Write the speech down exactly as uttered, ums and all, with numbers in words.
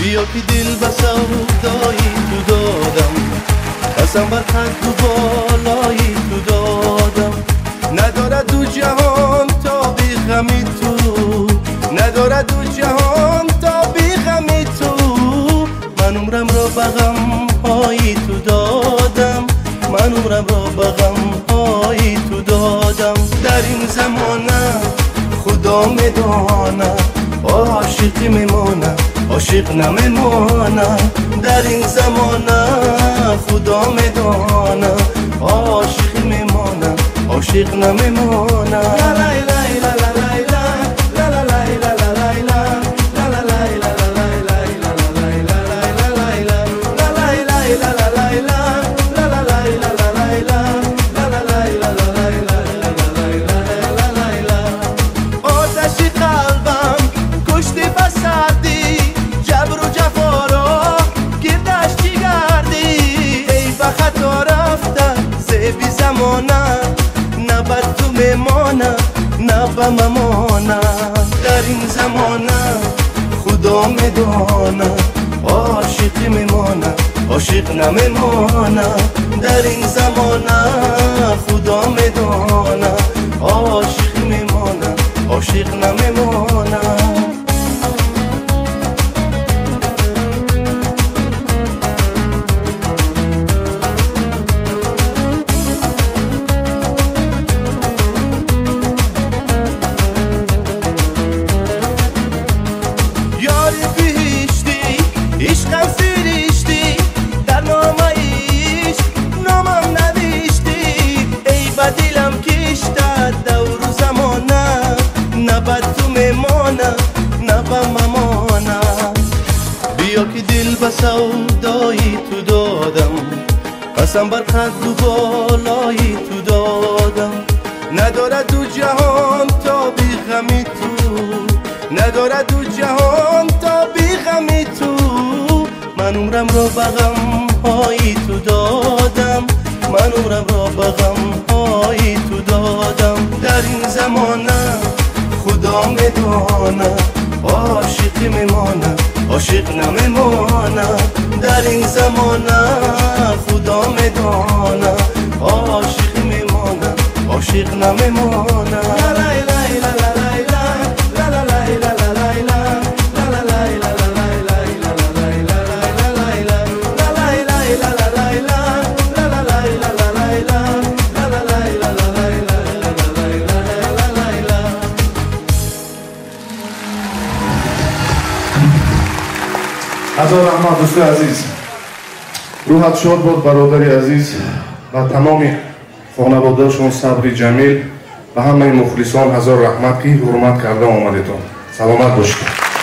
بیا که دل به سودایی تو دادم، قسم بر خط تو بالایی تو دادم. ندارد دو جهان تا بی غمی تو، ندارد دو جهان تا بی غمی تو. من عمرم را به غم های تو دادم، من عمرم را به غم های تو دادم. در این زمانه خدا میدانه عاشق میمانه عاشق نمیمانه. در این زمانه خدا میدانه عاشق میمانه عاشق نمیمانه. نه به ممانه. در این زمانه خدا میدانه عاشق میمانه عاشق نمیمانه. در این زمانه خدا میدانه عاشق میمانه عاشق نمیمانه. عشقم سریشتی در نام عشق نامم نوشتی. ای با دلم کشته دور و زمانه، نه به تو میمانه نه به ممانه. بیا که دل به سودایی تو دادم، قسم بر خد و بالایی تو دادم. ندارد دو جهان تا بی غمی تو، ندارد دو جهان تا بی غمی تو. من عمرم را به غم های تو دادم، من عمرم را به غم های تو دادم. در این زمانه خدا میدانه عاشق میمانه عاشق نمیمانه. در این زمانه خدا میدانه عاشق میمانه عاشق نمیمانه. هزار رحمت دوست عزیز، روحت شاد باد برادری عزیز و تمام خانواده‌شون صبر جمیل و همه مخلصان هزار رحمت که حرمت کرده آمدیتون. سلامت باشید.